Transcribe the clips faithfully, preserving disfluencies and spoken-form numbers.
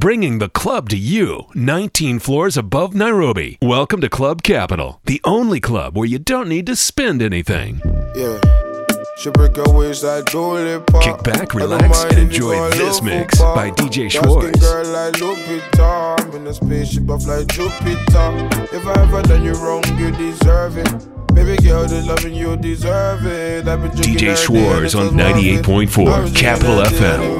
bringing the club to you, nineteen floors above Nairobi. Welcome to Club Capital, the only club where you don't need to spend anything. Yeah. She break her waist like Dolly Pop. Kick back, relax, and enjoy this mix by D J Schwartz. Girl like Lupita, I'm in a spaceship off like Jupiter. If I ever done you wrong, you deserve it. Baby girl, the loving you deserve it. I've been D J Schwartz on ninety-eight point four Capital F M.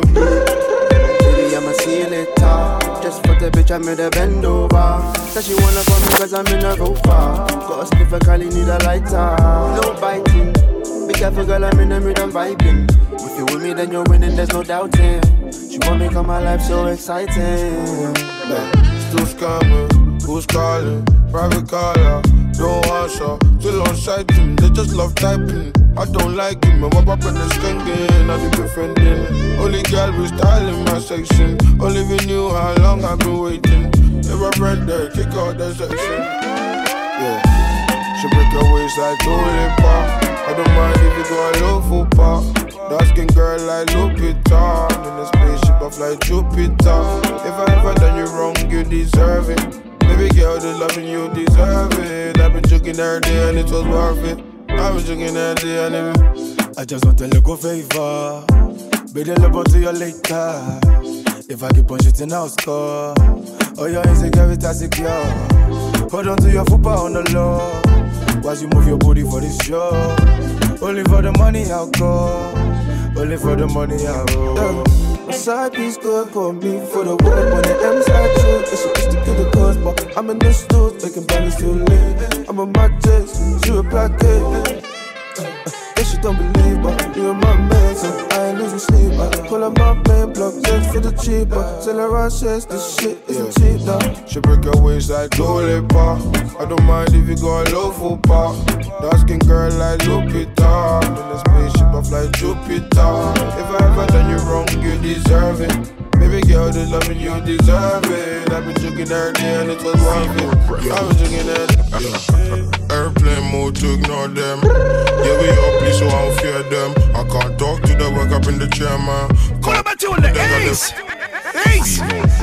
Baby, I'm a ceiling top. Just for the bitch, I made a bend over. Said she wanna fuck me cause I'm in a rover. Got a spliff, I Cali, need a lighter. No biting. Be careful, girl, I'm in the middle vibing. If you with me, then you're winning, there's no doubting. She want me come my life so exciting. Yeah. Still scamming, who's calling? Private caller, don't answer. Still on sighting, they just love typing. I don't like him, and what up in the skanking? I be befriending. Only girl with style in my section. Only we knew how long I've been waiting. If I read there, kick out that section. Yeah. She break her waist like Dolly Pop. I don't mind if you go a low full pop. Dark skin girl like Lupita. In a spaceship off like Jupiter. If I ever done you wrong, you deserve it. Baby girl, the loving you deserve it. I've been joking every day and it was worth it. I've been joking every day and it. I just want a little favor. Be the love to you later. If I keep on shooting, I'll score. Oh, your insecurity secure. Hold on to your football on the low. While you move your body for this show. Only for the money I'll go. Only for the money I'll go. Yeah. My side piece good for me. For the woman on the M side too. It's supposed to get the cause, but I'm in the stool, making balance too late. I'm a mattress, she a package. If she don't believe, but you're my man, so I ain't losing sleep. I pull up my main block, just for the cheaper. Sell around says this shit isn't yeah. cheap now. She break her waist like Dolly Pop. I don't mind if you go a low full pop. Dark skin girl like Lupita. In a spaceship off like Jupiter. If I ever done you wrong, you deserve it. Baby girl, the loving you deserve it. I've been joking every day and it was worth it. I've been joking every day. Airplane mode to ignore them. Yeah, we up, please, so I don't fear them. I can't talk to the work up in the chair, man. What about you in the Ace? Ace!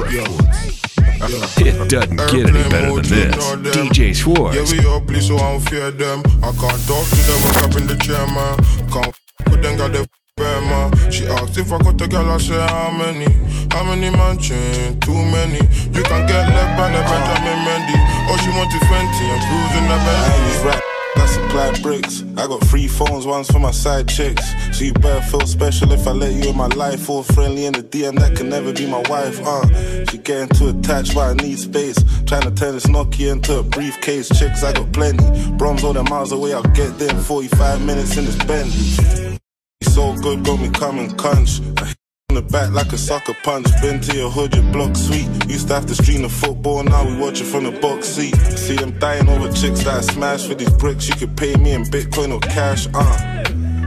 It doesn't get any better than this. D J Schwartz. Yeah, we up, please, so I don't fear them. I can't talk to the work up in the chair, man. Can't f with them, got the man. She asked if I got a girl, I said how many? How many mansion? Too many. You can get left by the Benjamin Mendy. Oh, she want to twenty and cruising the Bentley. I supply bricks. I got three phones, one's for my side chicks. So you better feel special if I let you in my life. All friendly in the D M, that can never be my wife. Uh, she getting too attached, but I need space. Trying to turn this Nokia into a briefcase. Chicks, I got plenty. Brom's all the miles away, I'll get there in forty-five minutes in this Bentley. He's so good, got me coming crunch. I hit in the back like a sucker punch. Been to your hood, your block sweet. Used to have to stream the football, now we watch it from the box seat. See them dying over chicks that I smash for these bricks. You could pay me in Bitcoin or cash, uh.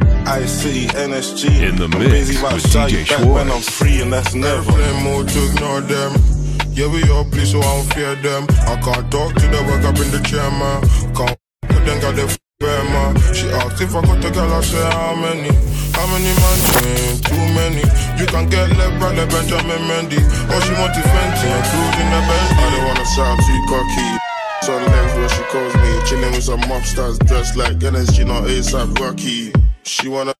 I C, N S G. In the I'm mix busy about with to shut D J you back Schwartz. when I'm free, and that's never. Airplane mode to ignore them. Yeah, we up, please, so I don't fear them. I can't talk to the work up in the chair, man. Can't but then got the f*** man. She asked if I got a girl, I said how many? How many mansion? Too many. You can get left by the Benjamin Mendy. Oh, she want to fancy and cruising the Bentley. I don't wanna sound too cocky. So legs where she calls me. Chilling with some mobsters dressed like N S G, not ASAP Rocky. She wanna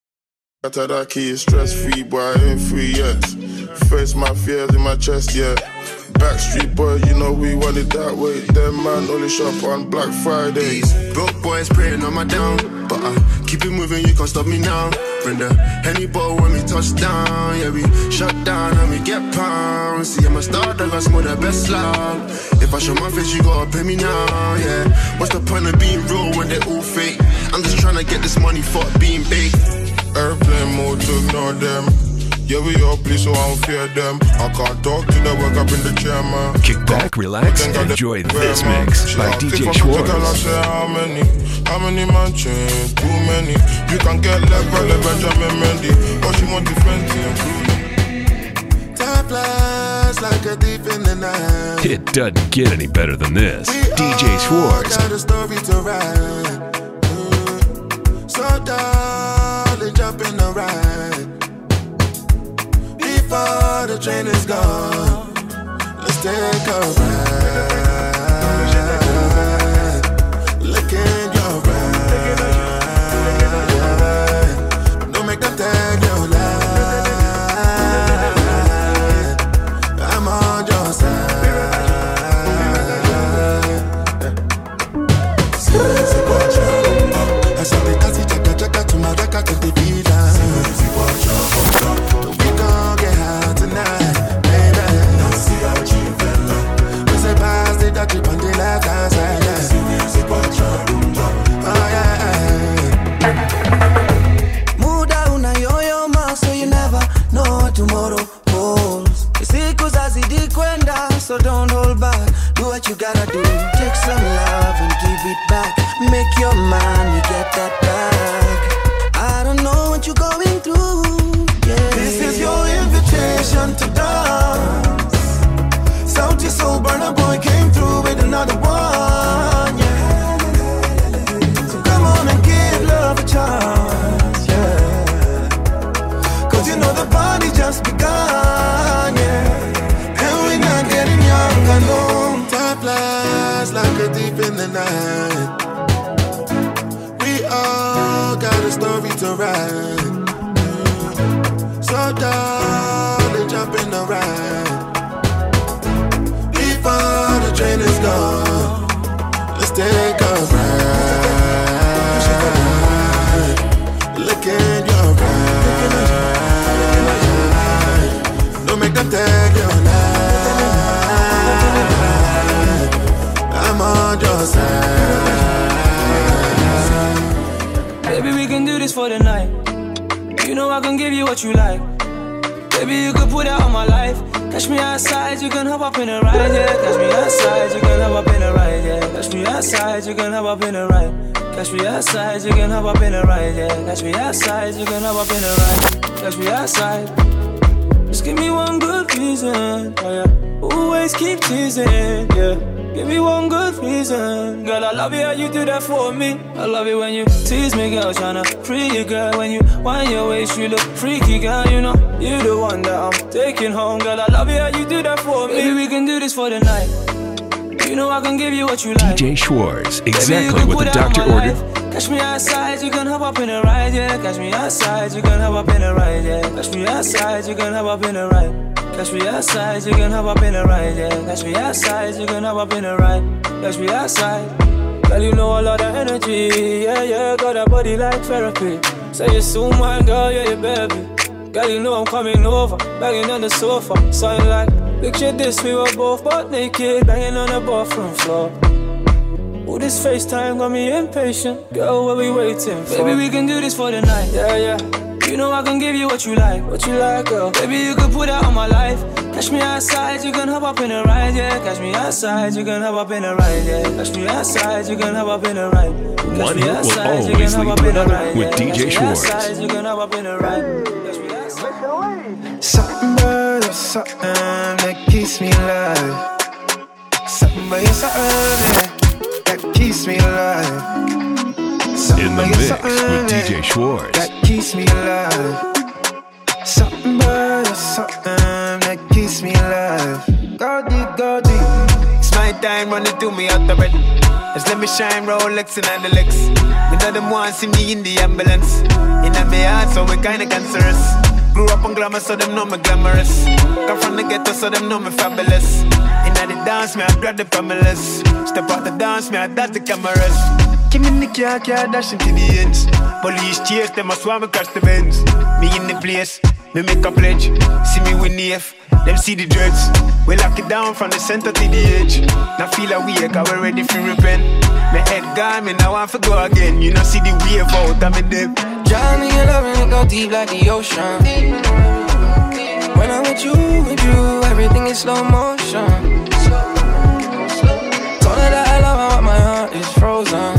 Tadaki, stress free, but I ain't free yet. Face my fears in my chest, yeah. Backstreet boy, you know we want it that way. Them man only shop on Black Friday. These broke boys praying on my down, but I keep it moving, you can't stop me now. Bring the Henny ball when we touch down. Yeah, we shut down and we get pounds. See, I'm a star, dog, I smoke the best loud. If I show my face, you gotta pay me now, yeah. What's the point of being real when they're all fake? I'm just trying to get this money, fuck being big. Airplane mode to ignore them. Yeah, we all please, so I don't fear them. I can't talk to the work up in the chair, man. Kick back, relax, and enjoy this mix by D J Schwartz. I say how many? How many mansion? Too many. You can get left by the Benjamin Mendy. Oh, she want to fancy and Time flies like a thief in the night. It doesn't get any better than this. We D J Schwartz. got a story to write. Mm. So darling, jump in the ride. Before the train is gone, take a ride. Look in your eyes. Don't make them take your life. I'm on your side. I saw the taxi chaka chaka to my daka to the villa. We gon' get high tonight, baby. We say pass the dirty on the left hand side. Oh yeah. Mood down and yo-yo ma, so you never know what tomorrow holds. You see, cause as it did kwenda, so don't hold back. Do what you gotta do. Take some love and give it back. Make your money, get that back. I don't know what you're going through. Yeah. This is your invitation to dance. Salty soul burner boy came through with another one. Yeah. So come on and give love a chance. Yeah. Cause you know the party just begun. Yeah. And we're not getting younger, no. Time flies like a thief in the night. We all got a story to write. So darling, jump in the ride. Before the train is gone, let's take a ride. Look in your eyes. Don't make them take your life. I'm on your side. Baby, we can do this for the night. You know I can give you what you like. Baby, you could put that on my life. Catch me outside, you can hop up in a ride, yeah. Catch me outside, you can hop up in a ride, yeah. Catch me outside, you can hop up in a ride. Catch me outside, you can hop up in a ride, yeah. Catch me outside, you can hop up in a ride. Catch me outside. Just give me one good reason, oh yeah. Always keep teasing, yeah. Give me one good reason. Girl, I love you how you do that for me. I love it when you tease me, girl, tryna free you, girl. When you wind your waist, you look freaky, girl, you know. You the one that I'm taking home, girl. I love it how you do that for me. Baby, we can do this for the night. You know I can give you what you like. D J Schwartz, exactly what the doctor ordered. Catch me outside, you can hop up in a ride, yeah. Catch me outside, you can hop up in a ride, yeah. Catch me outside, you can hop up in a ride. Catch me outside, you can hop up in a ride, yeah. Catch me outside, you can hop up in a ride. Catch me outside. Girl, you know a lot of energy, yeah, yeah. Got a body like therapy. Say you're so my girl, yeah, you baby. Girl, you know I'm coming over, banging on the sofa. Something like, picture this, we were both butt naked, banging on the bathroom floor. Ooh, this FaceTime got me impatient. Girl, what we waiting for? Baby, we can do this for the night, yeah, yeah. You know I can give you what you like, what you like, girl. Baby, you can put that on my life. Catch me outside, you can hop up in a ride, yeah. Catch me outside, you can hop up in a ride, yeah. Catch me outside, you can hop up in a ride. One hit will always lead to another with D J Schwartz. You can hop up in a ride. Something about you, something that keeps me alive. Something about you, something that keeps me alive. In the mix with D J Schwartz. That keeps me alive. Something about you, something that keeps me alive. Go deep, go deep. It's my time, running through me out the bed. Just let me shine, Rolex and the Lex. Me know them want see me in the ambulance. In a me heart, so we kinda cancerous. Grew up on glamour, so them know me glamorous. Come from the ghetto, so them know me fabulous. In the dance, me I grab the cameras. Step out the dance, me I dash the cameras. Give me the car, car dashing to the ends. Police chase, them a swam across the bends. Me in the place, me make a pledge. See me with the F, them see the dreads. We lock it down from the center to the edge. Now feel a way, cause we ready for repent. My head gone, me now want to go again. You know see the wave out, I'm in depth. Johnny, your loving go deep like the ocean. When I'm with you, with you, everything is slow motion. Told her that I love her, but my heart is frozen.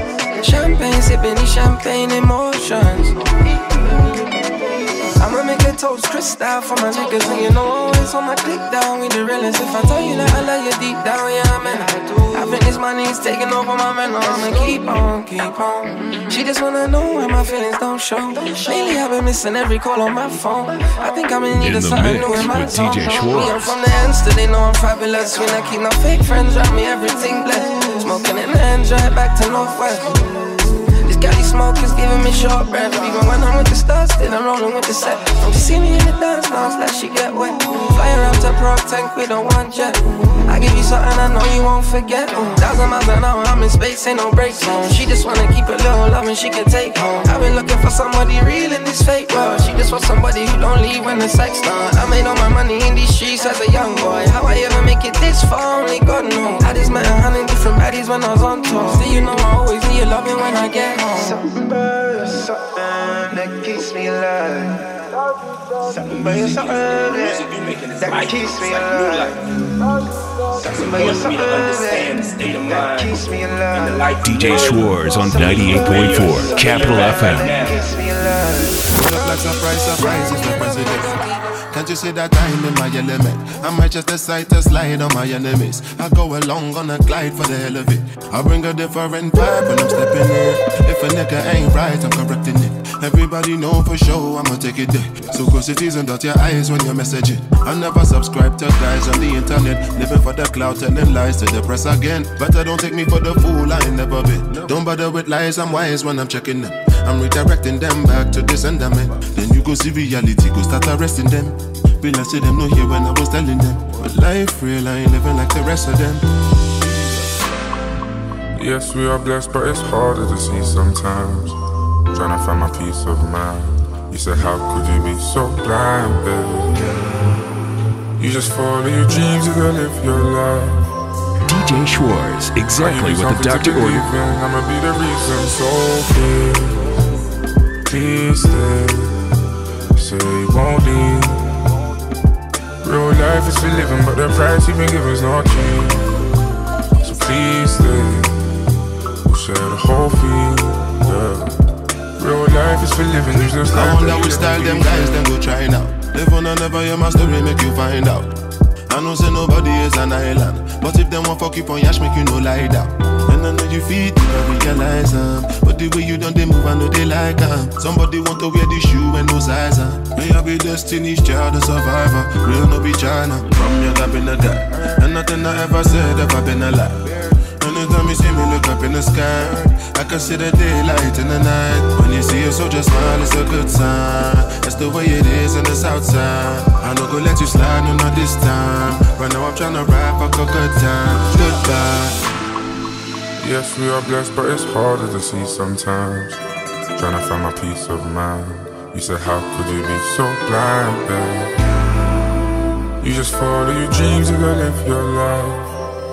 Champagne, sipping these champagne emotions. I'ma make a my toes, crystal for my niggas. And you know always on my dick down. We the realest. If I tell you that I love you deep down, yeah, man, I do. I think this money is taking over my man. I'ma keep on, keep on. She just wanna know where my feelings don't show. Lately I've been missing every call on my phone. I think I'm in need of something new in my zone. I'm from the ends till they know I'm fabulous. When I keep no fake friends around me, everything blessed. Smoking in the end, drive back to Northwest. This Cali smoke is giving me short breath. Even when I'm with the stars, still I'm rolling with the set. Don't you see me in the dance now, it's like she get wet. Fly around to Pro Tank with a one jet. I give you something I know you won't forget. Ooh, thousand miles an hour, I'm in space, ain't no break zone. She just wanna keep a little love and she can take home. I've been looking for somebody real in this fake world. She just wants somebody who don't leave when the sex done. I made all my money in these streets as a young boy. How I ever make it this far, only God knows. I just met a hundred different baddies when I was on tour. Still you know I always need your loving when I get home. Something about something that keeps me alive. Something about something that keeps me alive. Something about something that keeps me alive. D J Schwartz on ninety-eight point four Capital F M. Keeps me alive. Pull up like surprise, surprise is the president. Can't you see that I'm in my element? I might just decide to slide on my enemies. I go along on a glide for the hell of it. I bring a different vibe when I'm stepping in. If a nigga ain't right, I'm correcting it. Everybody know for sure I'ma take it there. So cross your T's and dot your eyes when you're messaging. I never subscribe to guys on the internet, living for the cloud, telling lies to the press again. But I don't take me for the fool, I ain't never been. Don't bother with lies, I'm wise when I'm checking them. I'm redirecting them back to the sentiment. Then you go see reality, go start arresting them. Real I see them no here when I was telling them. But life real, I ain't living like the rest of them. Yes, we are blessed, but it's harder to see sometimes. Trying to find my peace of mind. You said, how could you be so blind, baby? You just follow your dreams, you gotta live your life. D J Schwartz, exactly what the doctor ordered. I'ma be the reason, so please, please stay. Say you won't leave. Real life is for living, but the price you've been given is not cheap. So please stay. We'll share the whole fee, yeah. Real life is for living, you just I wonder which style them guys them go try now. Live on and never hear my story, make you find out. I know say nobody is an island, but if them want fuck you on yash, make you no lie down. And I know you feel it, you realize them. But the way you done they move, I know they like them. Somebody want to wear the shoe and no size them. May I be Destiny's Child, a survivor. Real no be China, from young I've been a guy. And nothing I ever said ever been a lie. Anytime you see me look up in the sky, I can see the daylight in the night. When you see a soldier smile, it's a good sign. That's the way it is in the south side. I don't go let you slide, no not this time. Right now I'm tryna rap, fuck a good time. Goodbye. Yes, we are blessed, but it's harder to see sometimes. Trying to find my peace of mind. You said, how could you be so blind, babe? You just follow your dreams, you gotta live your life.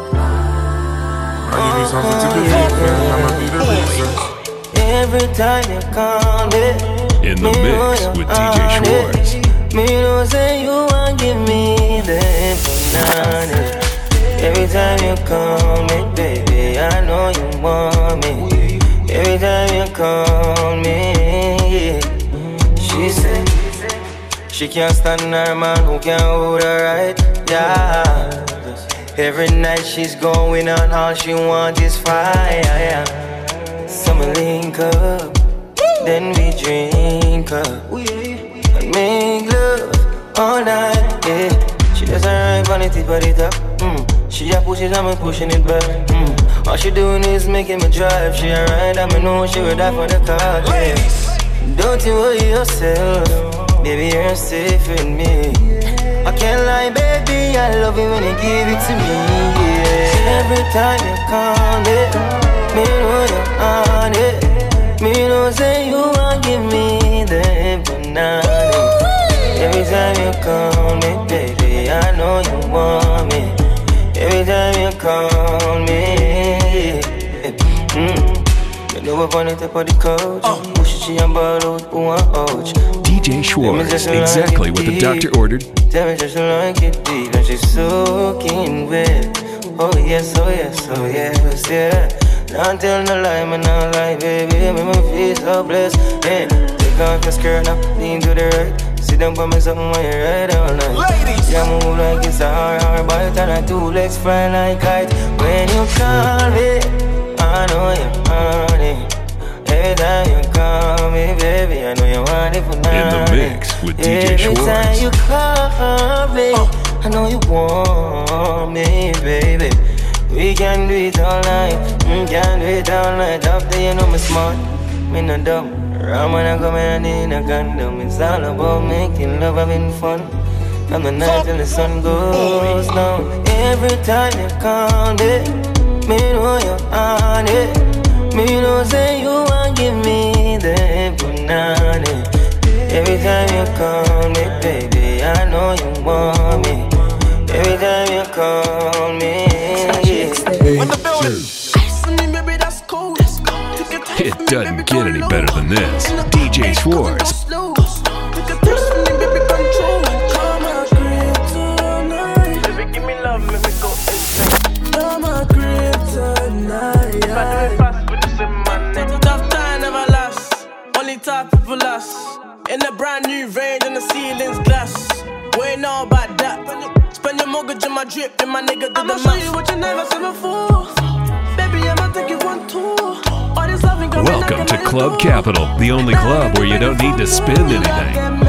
I'll give you something to believe in, I'ma be the reason. Every time you call me, in the mix with D J Schwartz. Me know say you want give me the banana. Every time you call me, baby, I know you want me. Every time you call me, yeah. She said she can't stand her man who can't hold her right, yeah. Every night she's going on, all she wants is fire, yeah. So we link up, then we drink up, and make love all night, yeah. She doesn't ride on the tip of the top, mm. She just pushes and me pushing it back, mm. All she doing is making me drive. She a ride and me know she would die for the car, yeah. Don't you worry yourself, baby, you're safe with me. I can't lie, baby, I love it when you give it to me, yeah. Every time you call it, me know you're on it. Me know say you want give me the banana. Every time you call me, baby, I know you want me. Every time you call me, mm. You know up on the top of the couch, oh. Push she and ball out, who want ouch. D J Schwartz, exactly what the doctor ordered. Tell me just like it deep, and she's soaking wet. Oh yes, oh yes, oh yes, yeah. Don't tell no lie, man, no lie, baby. Make me feel so blessed. Yeah. Take Take off your skirt now, lean to the right. Sit down for me something when you ride all night. Ladies, yeah, move like it's a hard, hard bite and a two legs fly like kite. When you call me, I know you're horny. Every time you call me, baby, I know you want it for night. In the mix with D J Schwartz. Every time you call me, oh. I know you want me, baby. We can do it all night, we can do it all night. After you know me smart, me no dumb. Ram when I come in, I need a condom. It's all about making love, having fun. From the night till the sun goes down. Every time you call me, me know you're on it. Me know say you want give me the punani. Every time you call me, baby, I know you want me. Every time you call me, yeah. When the building, it doesn't get any better than this. D J Schwartz. Tough time never lasts. Only top people last. In a brand new range and the ceiling's glass. We ain't know about that. Spend your mortgage on my drip and my nigga did the math. I'ma show you what you never seen before. Baby, I'ma take you one tour. Welcome to Club Capital, the only club where you don't need to spend anything.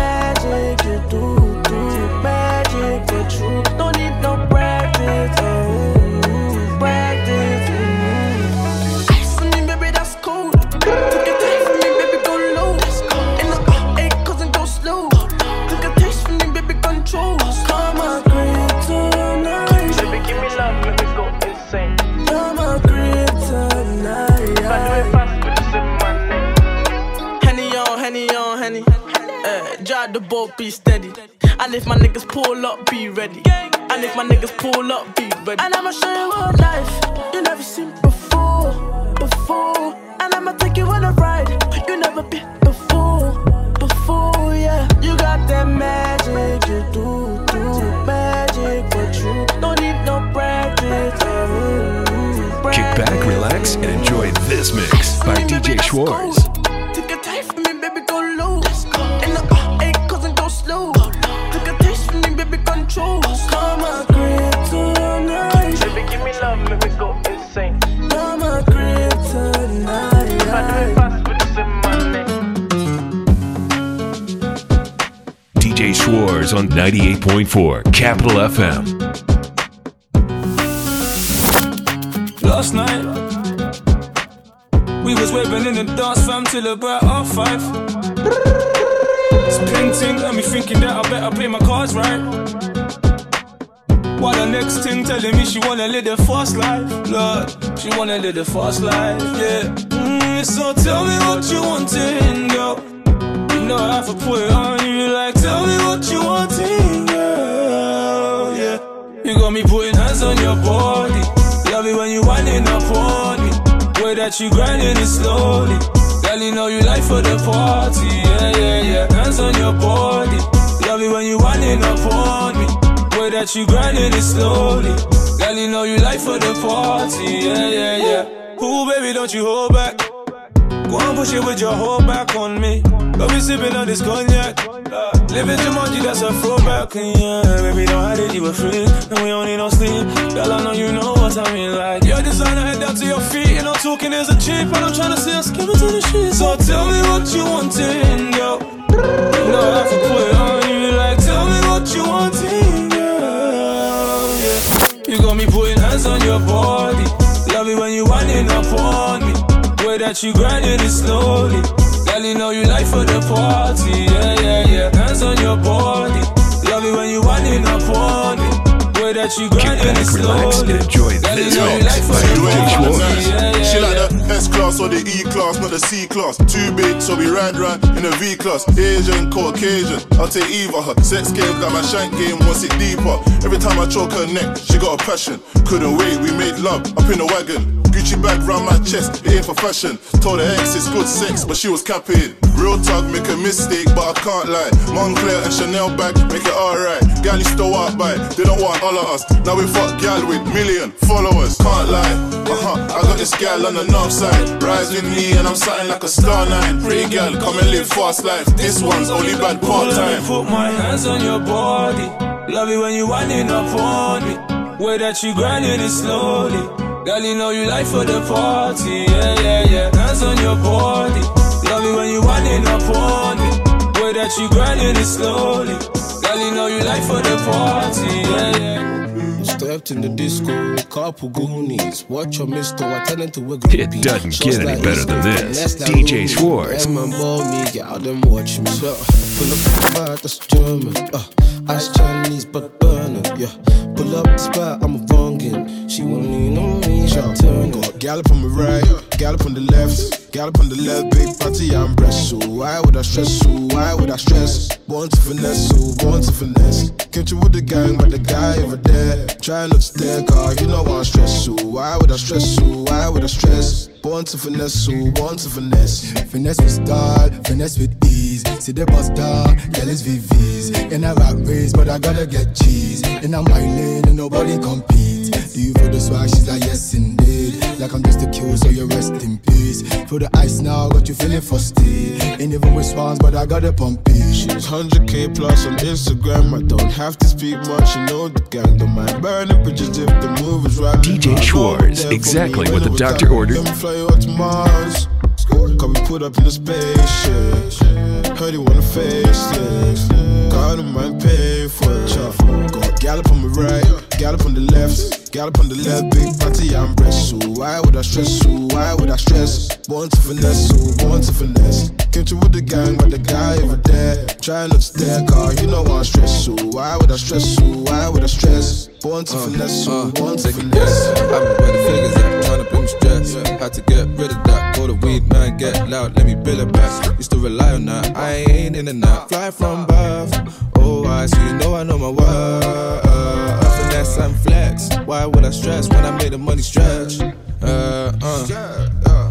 The boat be steady. And if my niggas pull up, be ready. And if my niggas pull up, be ready. And I'ma show you what life you never seen before, before. And I'ma take you on a ride you never been before, before, yeah. You got that magic, you do, do magic, but you don't need no practice. Uh, Kick back, relax, and enjoy this mix by D J Schwartz. Take a time for me, baby, go low. And the slow. Take a taste from me, baby, control. Come on, grip tonight. Baby, give me love, make me go insane. Come on, grip tonight. If I do it fast, put this in my name. D J Schwartz on ninety-eight point four Capital F M. Last night, we was waving in the dance fam till about half five. Painting got me thinking that I better play my cards right. While the next thing telling me she wanna live the fast life, Lord, she wanna live the fast life, yeah. Mm, so tell me what you wanting, girl. You know I have to put it on you, like tell me what you wanting, girl, yeah. You got me putting hands on your body. Love it when you winding up on me. Way that you grinding it slowly. Girl, you know you like for the party, yeah, yeah, yeah. Hands on your body. Love it when you winding up on me. Way that you grinding it slowly. Girl, you know you like for the party, yeah, yeah, yeah. Ooh, baby, don't you hold back. Go on, push it with your whole back on me. Go be sipping on this cognac. Uh, living Jumanji, that's a throwback, yeah. Baby, don't hide it, you were free. And we don't need no sleep. Girl, I know you know what I mean, like. Your designer head down to your feet. You know, talking is a cheap. And I'm trying to see us give it to the streets. So tell me what you wanting, girl. You know I have to put it on you, like, tell me what you wanting, girl, yeah. You got me putting hands on your body. Love it when you winding up on me. Way that you grinding it slowly. Girl, you know you like for the party, yeah, yeah, yeah. Hands on your body. Love it when you winding up on me. Way that you grinding it slowly. Enjoy this mix by D J Schwartz. Yeah, yeah, she like the S class or the E class, not the C class. Too big, so we ride round in the V class. Asian, Caucasian, I'll take either her. Sex game, got my shank game, wants it deeper. Every time I choke her neck, she got a passion. Couldn't wait, we made love up in the wagon. Gucci bag round my chest, it ain't for fashion. Told her ex it's good sex, but she was capping. Real talk, make a mistake, but I can't lie. Moncler and Chanel bag, make it alright. Gal used to walk by, they don't want all of us. Now we fuck gal with million followers. Can't lie, uh-huh, I got this gal on the north side. Rise with me and I'm something like a star nine. Pretty gal, come and live fast life. This one's only bad part time. Put my hands on your body. Love it when you winding up on me. Way that you grinding it slowly. Girl, you know you like for the party. Yeah, yeah, yeah. Hands on your body. Love it when you winding up on me. Way that you grinding it slowly. Girl, you know you like for the party. Yeah, yeah. Stepped in the disco, couple goonies. Watch your mister, I tell them to wiggle. It doesn't get any better than this. D J Schwartz. Man, ball me, get out them watch me. So, pull up the spot, that's German. Uh, Ice Chinese, but burner. Yeah, pull up the spot, I'm a wrongin'. She won't lean on me, she'll turn it. Gallop on the right, gallop on the left. Gallop on the left, big party, I'm breast. So why would I stress? So why would I stress? Born to finesse, so born to finesse. Catch you with the gang, but the guy over there. Try not to stare, cause you know I'm stressed. So why would I stress? So why would I stress? Born to finesse, so born to finesse. Finesse with style, finesse with ease. See the boss down, girl is V Vs. In a rap race, but I gotta get cheese. In a my lane, and nobody competes. Do you feel the swag? She's like, yes indeed. Like I'm just a kill, so you rest in peace. Feel the ice now, got you feeling frosty. Ain't even response, but I gotta pump it. She's one hundred K plus on Instagram. I don't have to speak much, you know the gang. Don't mind burning bridges if the move is right. D J Schwartz, exactly what the doctor ordered. Let me fly you out to Mars. Cause we put up in the spaceship. Heard you wanna facelift. God don't mind pay for it. Go gallop on the right, gallop on the left. Gallop on the left, big party, I'm breast. So why would I stress? So why would I stress? Born to finesse, so born to finesse. Catch you with the gang, but the guy over there. Try not to stare, cause you know I'm stressed. So why would I stress? So why would I stress? Born to uh, finesse, so uh, born to finesse. I've been where the figures at, trying to bring me stress. Yeah. Had to get rid of that. Call the weed man, get loud, let me build it back. Used to rely on that, I ain't in and out. Fly from birth, oh I, so you know I know my worth. Uh, finesse and flex, why would I stress when I made the money stretch? Uh, uh.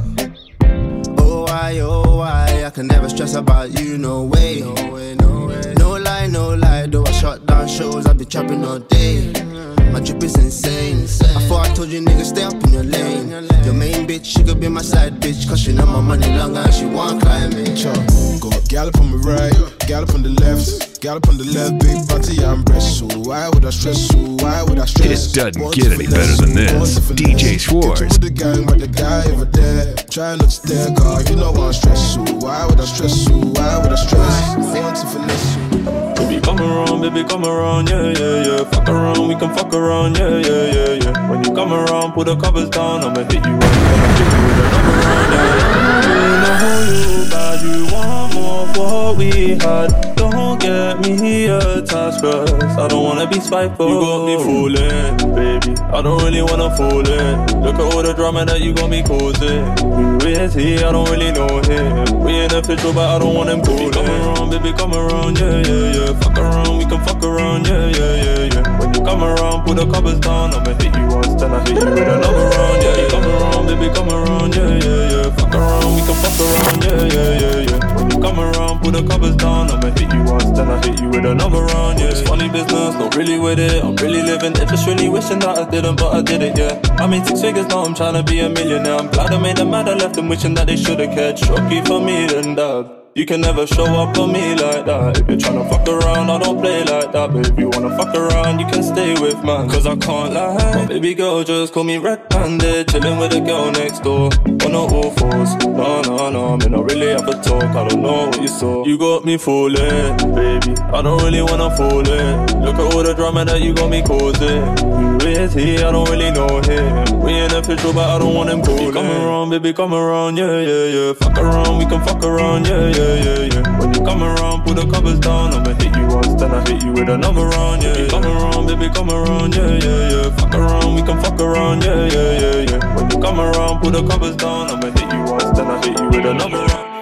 Oh why, oh why, I can never stress about you, no way. No way, no way. No lie, no lie, though I shut down shows, I be trapping all day. My drip is insane. I thought I told you niggas stay up in your lane. Your main bitch, she could be my side bitch. Cause she know my money longer and she want climbing. Go gallop on the right, gallop on the left. Gallop on the left, big party, I'm breast. So why would I stress? So why would I stress? It doesn't get any better than this. D J Schwartz. With the gang, but the guy over there. Try not to stare, cause you know I'm stressed. So why would I stress? So why would I stress? Born to finesse. Baby, come around, baby, come around, yeah, yeah, yeah. Fuck around, we can fuck around, yeah, yeah, yeah, yeah. When you come around, put the covers down, I'ma hit you up, I'ma hit you with another round, yeah. You know you bad, you want more of what we had. Don't get me attached, cause I don't wanna be spiteful. You got me fooling, baby, I don't really wanna fool it. Look at all the drama that you got me causing. Who is he? I don't really know him. We ain't official, but I don't want him cool. Come around, baby, come around, yeah, yeah, yeah. Fuck around, we can fuck around, yeah, yeah, yeah, yeah. When you come around, put the covers down, I'ma hit you once, then I hit you with another round, yeah. You come around, baby, come around, yeah, yeah, yeah. Fuck around, we can fuck around, yeah, yeah, yeah, yeah. When you come around, put the covers down, I'ma hit you once, then I hit you with another round, yeah. It's funny business, not really with it, I'm really living it. Just really wishing that I didn't, but I did it, yeah. I made six figures, now I'm trying to be a millionaire. I'm glad I made them mad, I left them wishing that they should've cared. Shocky for me, then dad. You can never show up on me like that. If you're tryna fuck around, I don't play like that. But if you wanna fuck around, you can stay with man. Cause I can't lie, my baby girl just call me red-handed. Chillin' with a girl next door, on all fours. No, no, no, I mean I really have a talk. I don't know what you saw. You got me fooling, baby, I don't really wanna fool it. Look at all the drama that you got me causing. Who is he? I don't really know him. We ain't official, but I don't want him cool. Come around, baby, come around, yeah, yeah, yeah. Fuck around, we can fuck around, yeah, yeah. Yeah, yeah, yeah. When you come around, put the covers down, I'ma hit you once, then I hit you with another round, yeah. You come around, baby, come around, yeah, yeah, yeah. Fuck around, we can fuck around, yeah, yeah, yeah, yeah. When you come around, put the covers down, I'ma hit you once, then I hit you with another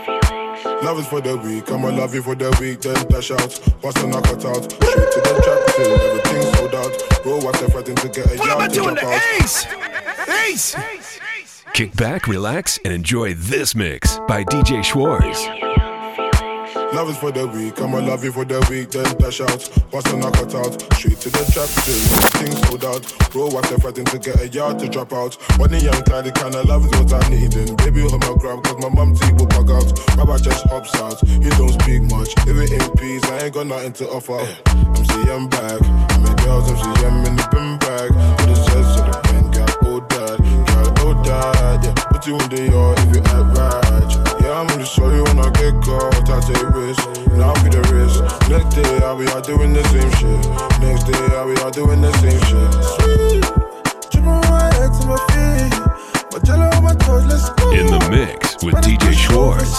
round. Love is for the week, I'ma love you for the week, then dash out, bust and knock it out. Straight to the trap till everything's sold out. Bro, what's everything to get a yard to jump out. Ace! Ace! Kick back, relax, and enjoy this mix by D J Schwartz. Love is for the week, I'ma love you for the week, then dash out. What's on a cut out? Straight to the trap, still things sold out. Bro, what's the fighting to get a yard to drop out? When the young guy, the kind of love is what I need. And baby, hold my grab, cause my mom teeth will bug out. Baba just hops out, he don't speak much. If it ain't peace, I ain't got nothing to offer. M C M back, my girls, M C M in the bin bag. Put the chest to the pen, got oh dad, got oh dad, yeah. Put you in the yard if you act right. Yeah, I'm gonna show you when I get caught, I take risks, and I'll be the risk. Next day, I'll be out doing the same shit. Next day, I'll be out doing the same shit. Sweet, dripping my head to my feet. My jello on my toes, let's go. In the mix with D J Schwartz.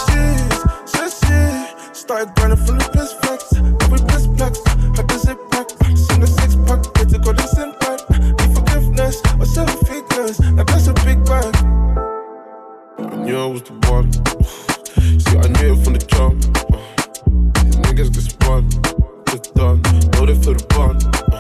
Started grinding from the piss flex. Every piss flex, had to zip back. Send a six pack, get to go to sin back. Need forgiveness, or seven figures. Now that's a big bag. I knew I was the one. See, I knew it from the jump. Uh, these niggas get spun, it's done. Know they for the bun.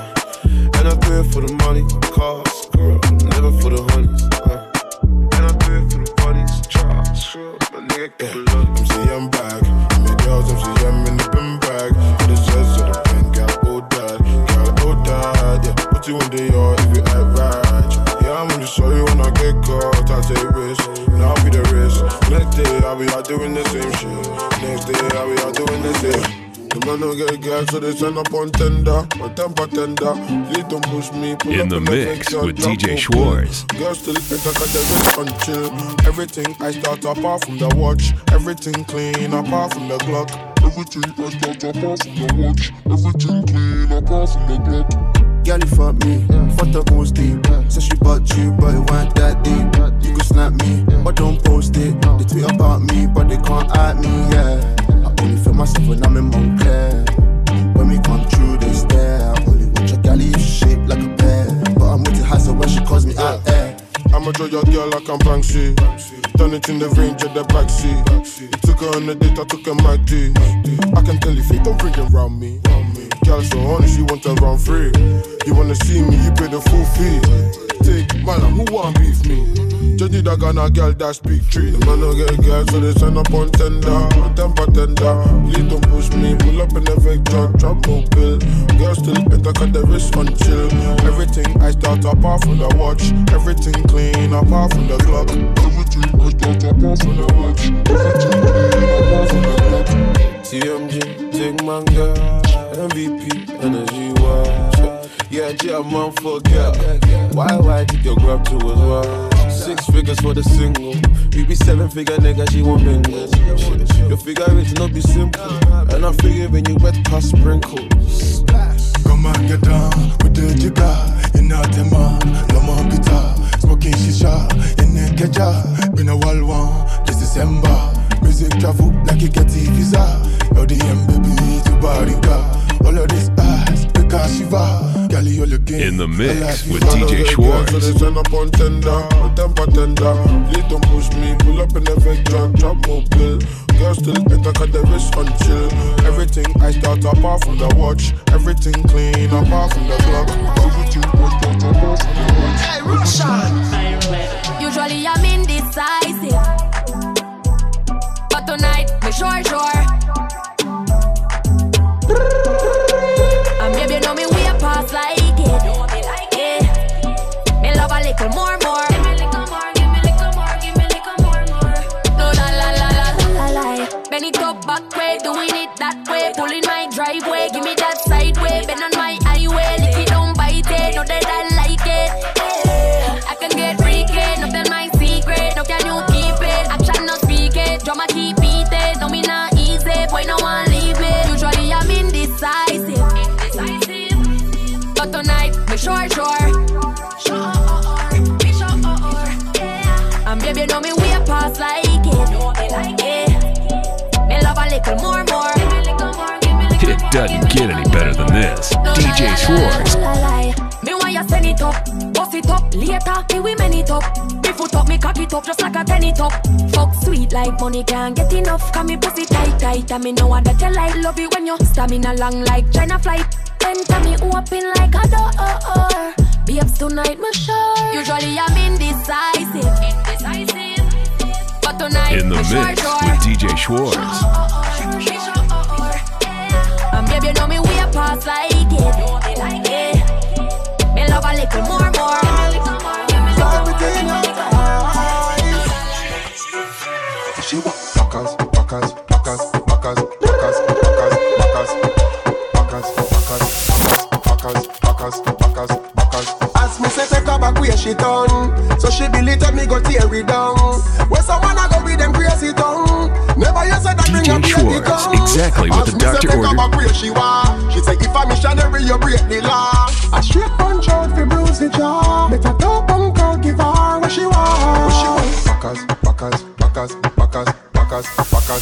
Uh, and I do it for the money, cars, girl, never for the honeys. Uh, and I do it for the bunnies, Charles, sure, my nigga get the love. M C M back, my girls, M C M in the bin bag. Put the chest to the pen, got oh dad, got oh dad, yeah. Put you in the yard if you act right. Yeah, I'm gonna show you when I get caught, I take risks. I'll be the risk. Next day, I'll be out doing the same shit. Next day, I'll be out doing the same. The man don't get a girl, so they send up on tender. On temper tender. Please don't push me. Pull in up the mix with D J Schwartz. Girls still enter cause they rich and chill. Everything I start apart from the watch. Everything clean apart from the Glock. Everything I start apart from the watch. Everything clean apart from the Glock. Girl, you fuck me, fuck the hoes deep. Said she bought you, but it weren't that deep. You can snap me, but don't post it. They tweet about me, but they can't at me, yeah. I only feel myself when I'm in Montclair. When we come through, they stare. I only watch a galley if she shaped like a pear. But I'm with the hassle when she calls me out there. I'ma draw your girl like I'm Banksy. Done it in the range of the backseat. You took her on a date, I took her my D. I can tell if you don't bring it round me. Girl so honest, she want to run free. You wanna see me, you pay the full fee. Take, man, who want beef me? Just need a Ghana girl that speak tree. The man don't get a girl, so they send up on tender. Temper tender, please don't push me. Pull up in the Vector, trap mobile. Girl still enter cause the wrist on chill. Everything I start apart from the watch. Everything clean apart from the Glock. Everything I start apart from the watch. Everything clean apart from the Glock. T M G, take my girl. M V P, energy watch. Yeah, yeah, man, forget. Why, why did your grab to as well? Six figures for the single. We be seven figure nigga, she want bingo. Your figure it not be simple. And I'm figuring you wet past sprinkles. Come on, get down with the jigger. In a tema, no more guitar. Smoking shisha, in a keja. Been a wall one, this December. Music travel like you get a visa. Yo, the M baby to Bariga. All of this ass, because Shiva. In the mix with D J Schwartz. So they send up on tender, temper tender. Please don't push me, pull up in the Vector, trap mobile. Girl still enter cause the wrist on chill. Everything I start apart from the watch. Everything clean apart from the Glock. Everything I start apart from the watch. Hey, Roshan! Usually I'm indecisive, but tonight, me sure, sure. And baby, you know me way past like it. Yeah. Me love a little more, more. Give me little more, give me little more, give me little more, more. No, la la la la la la. Bend it up back way, doing it that way. Pulling my driveway, give me that side way. Bend on my highway, lick it, don't bite it. Know that I like it. Yeah. I can get freaky, no tell my secret. No can you keep it? Action no speak it. Drama keep beating. No me not easy, boy no one leave me. Usually I'm indecisive. But tonight, me sure, sure. Sure, me sure, yeah. And baby, you know me way past like it. Yeah. Me love a little more, more. It doesn't get any better than this. D J Schwartz. Me want you send it up, bust it up. Later, me we man it up. Me foot up, me cock it up just like a tenny top. Fuck sweet like money can't get enough. Cause me pussy tight, tight. And me know that you like. Love it when you stamina long like China flight. Enter me open like a door. Babes tonight, me sure. Usually I'm indecisive. Indecisive. like In the a mix short short. with D J Schwartz. Um, baby, you know me, we a pass like it. Yeah. Me love a little more, more. She walk backers, backers, backers, backers, backers, backers, backers, backers, backers, backers, backers, backers. As me say take her back where she done, so she believe me go tear it down. Where someone I go with them crazy tongue. Never you said that bring a D J Schwartz, exactly what the doctor ordered. She want. She say if I'm missionary, you break the law. A straight punch out for bruise the jaw. Better top and call give her what she want. What she want? Backers, backers, backers, backers, backers, backers,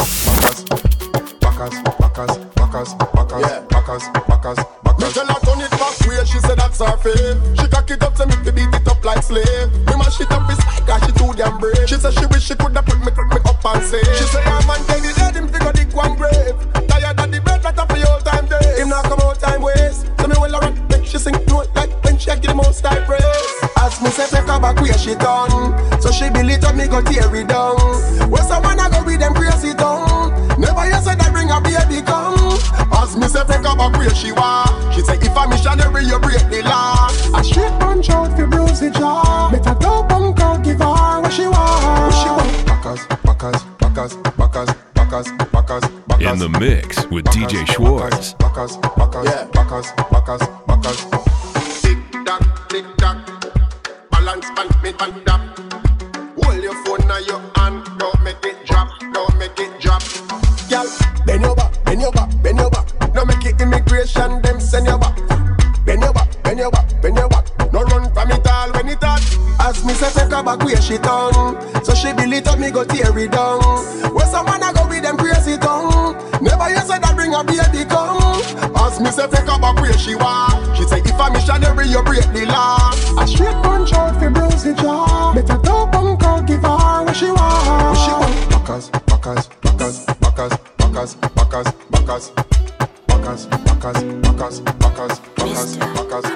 backers, backers, backers, backers, backers, backers, backers. Me tell her turn it back where she said that's her fave. She cock it up to me to beat it up like slave. Me mash it up his cause she too damn brave. She said she wish she coulda put me, put me up and say. She say her man tell me let him figure dick one grave. Tired of the bread that for your time days. Him not come out time waste. So me will a rock make she sing note like when she give the most high praise. As me say take her back where she done, so she believe up me go tear it down. Where someone I go with them crazy tongue. Never you said that bring a baby come. As me say take her back where she want. She say if I'm missionary you break the law. A straight punch out for bruise the jaw. Better dope and call give her what she want. What she want? Backers, backers, backers, backers, backers, backers, backers. In the mix with D J Schwartz. Backers, backers, backers, backers, backers. Tick tock, tick tock. Balance pan, me pan tap. Hold your phone now your hand. Don't make it drop, don't make it drop. Girl, bend your back, bend your back, bend your back. No make it immigration, them send your back. Bend your back, bend your back, bend your back. No run from it all when it hot. As me say take her back where she done, so she believe up me go tear it down. Where someone I go with them crazy tongue. Never you said that bring a baby come. As me say take her back where she want. She say if I'm missionary you break the law. A straight punch out for bruise the jaw. Better dope and call give her what she want. What she want? Backers, backers, backers, backers, backers, backers, backers, backers, backers, backers, backers, backers, backers.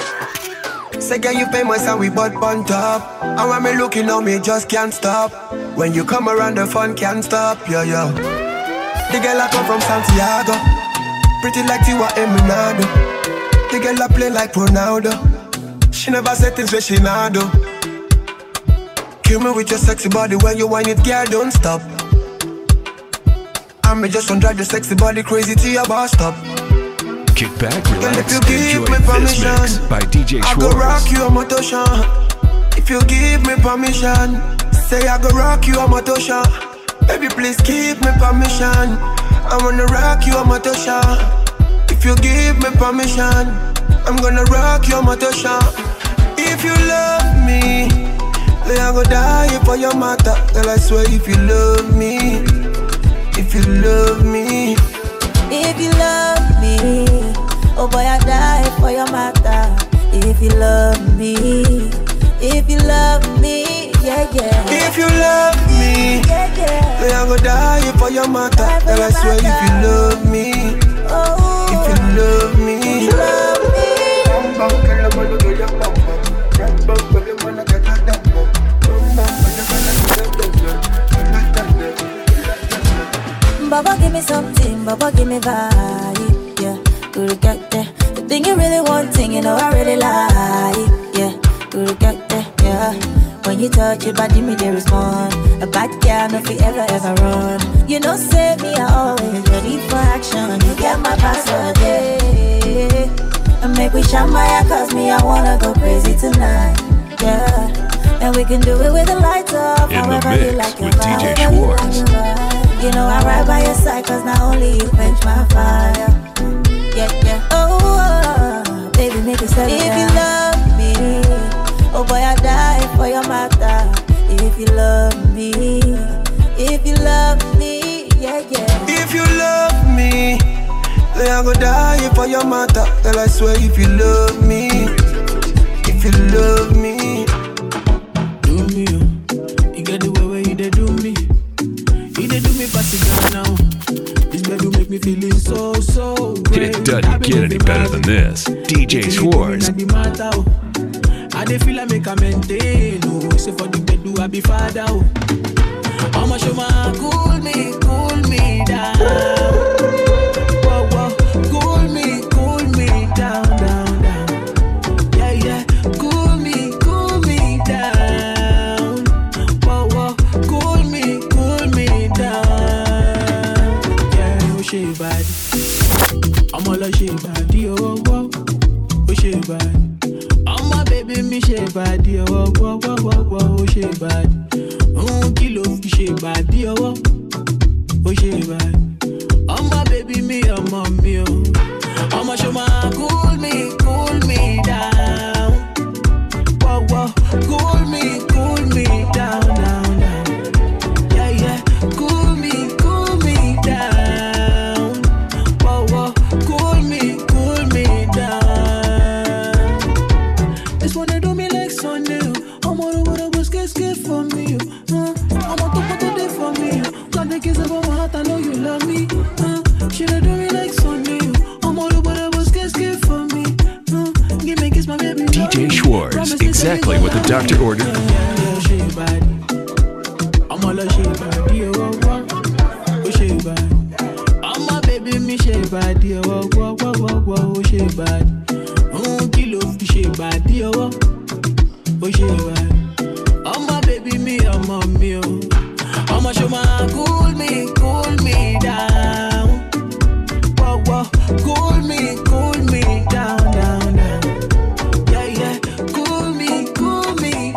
Say girl you famous and we butt on top. And when me looking on me just can't stop. When you come around the fun can't stop, yo yo. The girl I come from Santiago, pretty like Tiwa Eminado. The girl I play like Ronaldo. She never said things where she not do. Kill me with your sexy body when you whine it, girl don't stop. I me just want drive your sexy body crazy to your bus stop. Kick back, Girl, relax, if you and give enjoy me this permission, mix by D J I go rock Schwartz. you a motoshan. If you give me permission, say I go rock you a motoshan. Baby, please give me permission. I wanna rock you a motoshan. If you give me permission, I'm gonna rock you a motoshan. If you love me, then I go die for your matter. Girl, I swear if you love me, if you love me, if you love me, oh boy I die for your matter. If you love me, if you love me, yeah yeah. If you love me, yeah yeah, then I go die for your matter. Girl, I swear if you love me, oh, if you love me, if you love me. Baba give me something, Baba give me vibe, yeah. Guru get there. The thing you really want, thing you know I really like, yeah. Guru get there, yeah. When you touch your body, me they respond. A bad girl, no fi ever ever run. You know, say me I always ready for action. You get my password, yeah. And make we shine my cause me I wanna go crazy tonight, yeah. And we can do it with the lights off. In the however you mix like with it, D J however you like Schwartz. it, right. You know I ride by your side cause not only you quench my fire. Yeah, yeah. Oh, oh, baby, make it settle down. If you love me, oh boy, I die for your matter. If you love me, if you love me, yeah, yeah. if you love me, then I go die for your matter. Girl, I swear if you love me, if you love me, do me, oh. You get the way where you they do me. You they do me pass it down now. This bed will make me feeling so, so great. It doesn't get any better than this. D J Schwartz. I dey feel like make a maintain, oh. Say for the bed do I be father, oh. I'ma show my cool me, cool me down. Whoa, whoa, cool me, cool me down, down, down. Yeah, yeah, cool me, cool me down. Whoa, whoa, cool me, cool me down. Yeah, oh shit bad. I'm all a shit bad. Oh, whoa, oh shit bad. I'm my baby, me shit bad. Oh, whoa, whoa, whoa, whoa, oh shit bad. Oh, kilo fi shit bad. Oh, whoa, oh shit bad. I'm my baby, me, I'm on me. I'ma show my cool me, cool me down. Whoa, whoa, cool me, cool me down, down, down. Yeah, yeah, cool me, cool me down. Whoa, whoa, cool me, cool me down. This one they do me like Sunday. I'm all over the bus, get scared for me. Uh, I'm on top of the day for me. Got the kiss about my heart, I know you love me. Uh, she they do me like Sunday. I'm all over the bus, get scared for me. Uh, give me kiss, my baby. D J Schwartz, exactly what the doctor ordered. Yeah, yeah, she bad. I'm all a she bad. Yeah, whoa, whoa, oh she bad. I'm my baby, me she bad. Yeah, whoa, whoa, whoa, whoa, whoa, oh she bad. Oh, kilo fi she bad. Yeah, whoa, oh she bad. I'm my baby, me, I'm on me. I'ma show my cool me, cool me down. Whoa, whoa, cool me, cool me down, down, down. Yeah, yeah, cool me, cool me